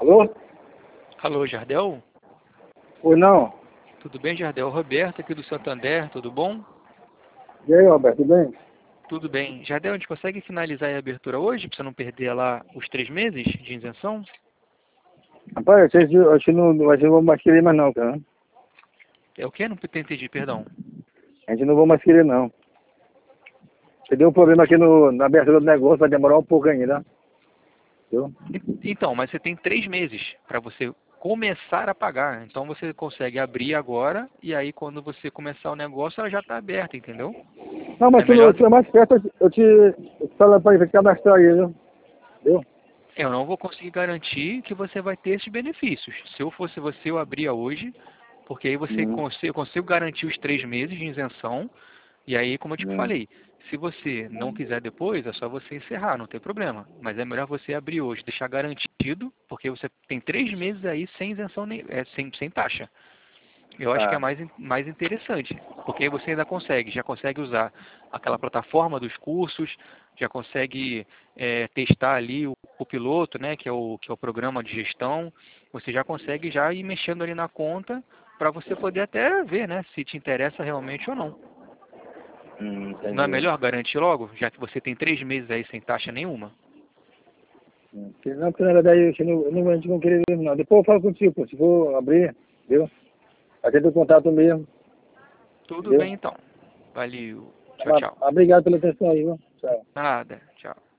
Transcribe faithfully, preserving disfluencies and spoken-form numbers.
Alô? Alô, Jardel? Oi, não. Tudo bem, Jardel? Roberto aqui do Santander, tudo bom? E aí, Roberto, tudo bem? Tudo bem. Jardel, a gente consegue finalizar a abertura hoje, para você não perder lá os três meses de isenção? Rapaz, eu acho que eu acho que não, eu acho que não vou mais querer mais não, cara. É o quê? Não entendi, perdão. A gente não vai mais querer não. Você deu um problema aqui no, na abertura do negócio, vai demorar um pouco ainda. Viu? E- Então, mas você tem três meses para você começar a pagar. Então você consegue abrir agora e aí quando você começar o negócio ela já está aberta, entendeu? Não, mas É se não melhor. tiver mais perto, eu te, eu te falo para cadastrar aí, viu? Viu? Eu não vou conseguir garantir que você vai ter esses benefícios. Se eu fosse você, eu abria hoje, porque aí você Uhum. consigo, eu consigo garantir os três meses de isenção. E aí, como eu te Uhum. falei, se você não quiser depois, é só você encerrar, não tem problema. Mas é melhor você abrir hoje, deixar garantido, porque você tem três meses aí sem isenção, nem- é, sem, sem taxa. Eu acho que é Tá. mais, in- mais interessante, porque aí você ainda consegue, já consegue usar aquela plataforma dos cursos, já consegue é, testar ali o, o piloto, né, que é o, que é o programa de gestão, você já consegue já ir mexendo ali na conta para você poder até ver, né, se te interessa realmente ou não. Hum, Não é entendi. melhor garantir logo, já que você tem três meses aí sem taxa nenhuma? Hum. Porque não, porque na verdade eu acho que não, não, a gente não querer mesmo não. Depois eu falo contigo, pô, se for abrir, viu? Atende o contato mesmo, Tudo entendeu? bem então. Valeu. Tchau, Mas, tchau. obrigado pela atenção aí, viu? Tchau. Nada. Tchau.